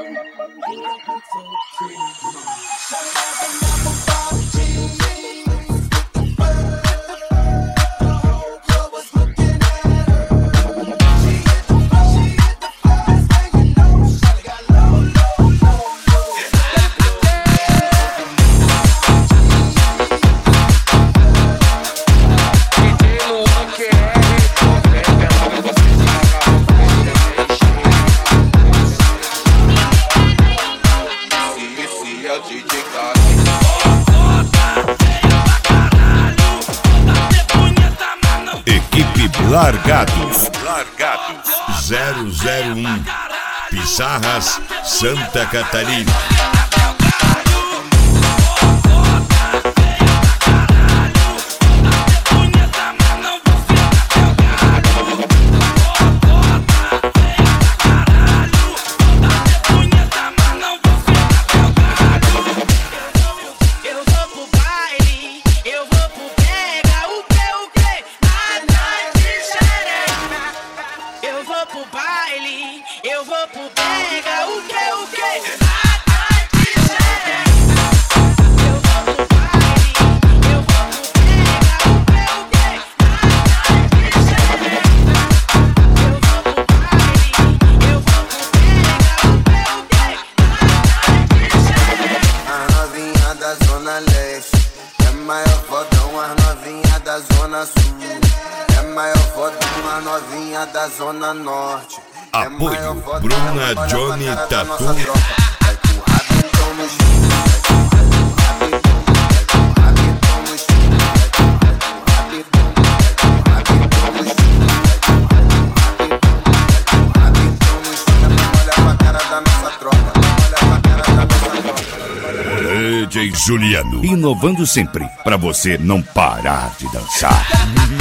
Largados 001 Pissarras, Santa Catarina. Eu vou pro pega, o que? maior fodão, as novinhas da zona sul. É maior fodão, as novinhas da zona norte. Apoio Bruna Johnny Tatu. Vai com o rabetão no chão, vai com o rabetão no chão, vai com o rabetão no chão. Olha pra cara da nossa tropa, olha pra cara da nossa tropa. DJ Juliano, inovando sempre, pra você não parar de dançar.